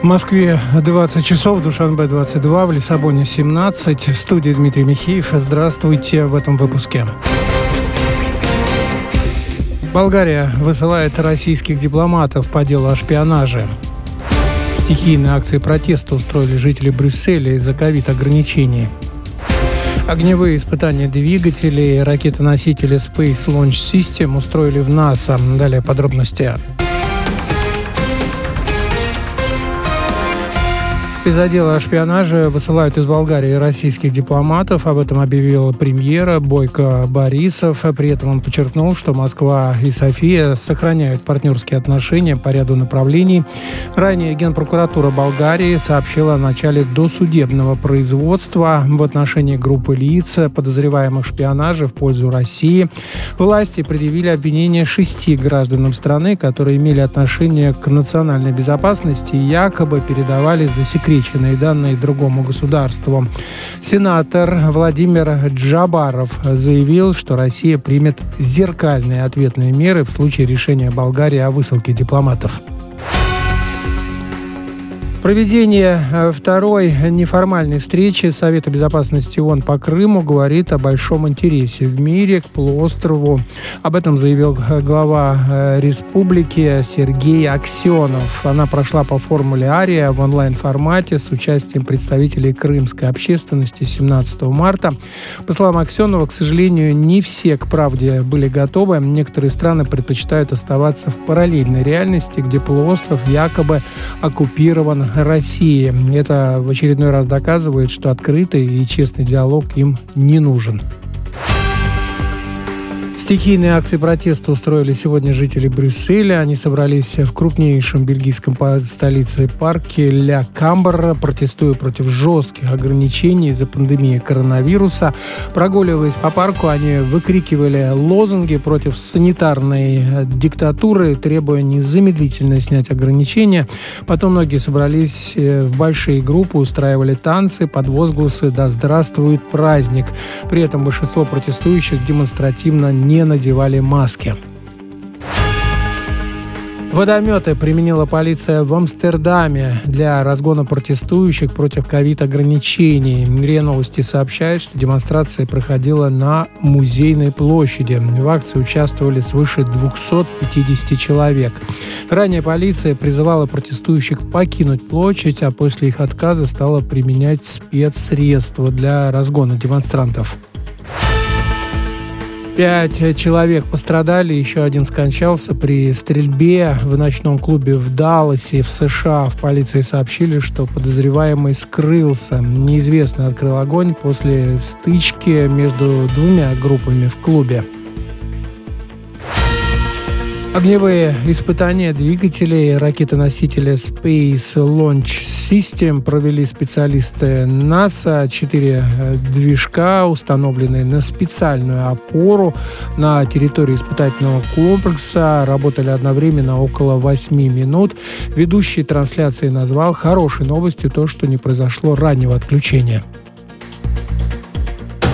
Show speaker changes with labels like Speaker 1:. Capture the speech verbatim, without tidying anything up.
Speaker 1: В Москве двадцать часов, в Душанбе двадцать два, в Лиссабоне семнадцать. В студии Дмитрий Михеев. Здравствуйте в этом выпуске. Болгария высылает российских дипломатов по делу о шпионаже. Стихийные акции протеста устроили жители Брюсселя из-за ковид-ограничений. Огневые испытания двигателей ракетоносителя Space Launch System устроили в НАСА. Далее подробности. Из-за дела о шпионаже высылают из Болгарии российских дипломатов. Об этом объявил премьер Бойко Борисов. При этом он подчеркнул, что Москва и София сохраняют партнерские отношения по ряду направлений. Ранее Генпрокуратура Болгарии сообщила о начале досудебного производства в отношении группы лиц, подозреваемых в шпионаже в пользу России. Власти предъявили обвинения шести гражданам страны, которые имели отношение к национальной безопасности и якобы передавали засекреченные данные другому государству. Сенатор Владимир Джабаров заявил, что Россия примет зеркальные ответные меры в случае решения Болгарии о высылке дипломатов. Проведение второй неформальной встречи Совета безопасности ООН по Крыму говорит о большом интересе в мире к полуострову. Об этом заявил глава республики Сергей Аксенов. Она прошла по формуле Ария в онлайн-формате с участием представителей крымской общественности семнадцатого марта. По словам Аксенова, к сожалению, не все к правде были готовы. Некоторые страны предпочитают оставаться в параллельной реальности, где полуостров якобы оккупирован России. Это в очередной раз доказывает, что открытый и честный диалог им не нужен. Стихийные акции протеста устроили сегодня жители Брюсселя. Они собрались в крупнейшем бельгийском столице парке Ля Камбр, протестуя против жестких ограничений из-за пандемии коронавируса. Прогуливаясь по парку, они выкрикивали лозунги против санитарной диктатуры, требуя незамедлительно снять ограничения. Потом многие собрались в большие группы, устраивали танцы под возгласы «Да здравствует праздник!». При этом большинство протестующих демонстративно не не надевали маски. Водометы применила полиция в Амстердаме для разгона протестующих против ковид-ограничений. РИА Новости сообщает, что демонстрация проходила на Музейной площади. В акции участвовали свыше двухсот пятидесяти человек. Ранее полиция призывала протестующих покинуть площадь, а после их отказа стала применять спецсредства для разгона демонстрантов. Пять человек пострадали, еще один скончался при стрельбе в ночном клубе в Далласе в США. В полиции сообщили, что подозреваемый скрылся. Неизвестный открыл огонь после стычки между двумя группами в клубе. Огневые испытания двигателей ракетоносителя Space Launch System провели специалисты НАСА. Четыре движка, установленные на специальную опору на территории испытательного комплекса, работали одновременно около восьми минут. Ведущий трансляции назвал хорошей новостью то, что не произошло раннего отключения.